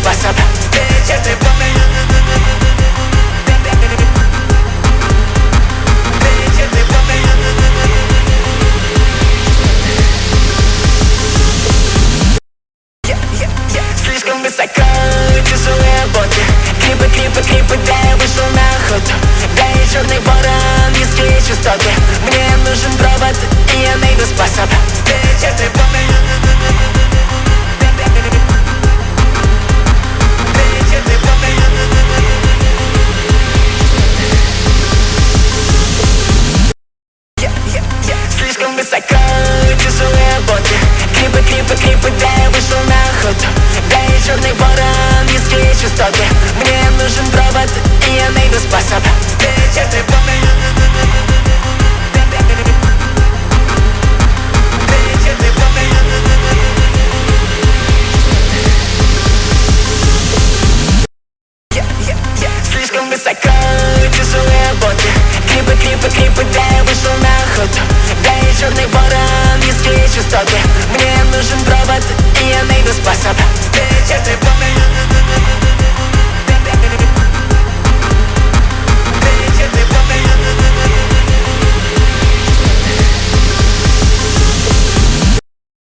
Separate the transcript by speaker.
Speaker 1: способ встречать любовь. Слишком высоко, тяжелые работы. Клипы, да я вышел на охоту. Да и черный ворон, низкие частоты. Мне нужен провод, и я найду способ встречать любовь. Слишком высоко, тяжелые работы. Клипы, да я вышел на охоту. Да и черный ворон, низкие частоты. Мне нужен провод, и я найду способ встречать любовь. Слишком высоко, тяжелые работы. Клипы, да я вышел на охоту. Да и черный ворон, низкие частоты. Мне нужен провод, и я найду способ